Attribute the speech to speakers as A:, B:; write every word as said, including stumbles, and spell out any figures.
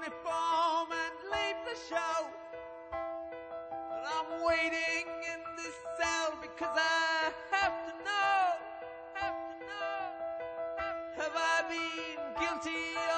A: uniform and leave the show. But I'm waiting in this cell because I have to know, have to know, have I been guilty